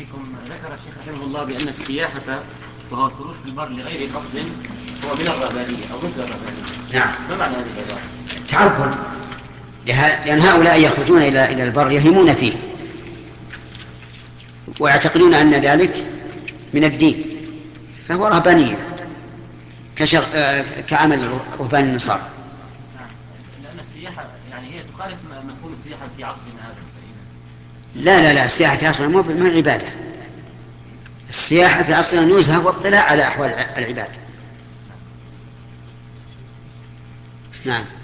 فيكم. ذكر الشيخ رحمه الله بأن السياحة وهو الخروج في البر لغير قصد هو من الرهبانية أو مثل الرهبانية. نعم. ما معنى هذه العبارة؟ تعرض، لأن هؤلاء يخرجون إلى البر يهيمون فيه ويعتقدون أن ذلك من الدين، فهو رهبانية كعمل رهبان النصارى. لأن السياحة يعني هي تخالف مفهوم السياحة في عصرنا هذا. لا، السياحة في عصرنا مو عبادة. السياحة في عصرنا نزهة واطلاع على أحوال العباد. نعم.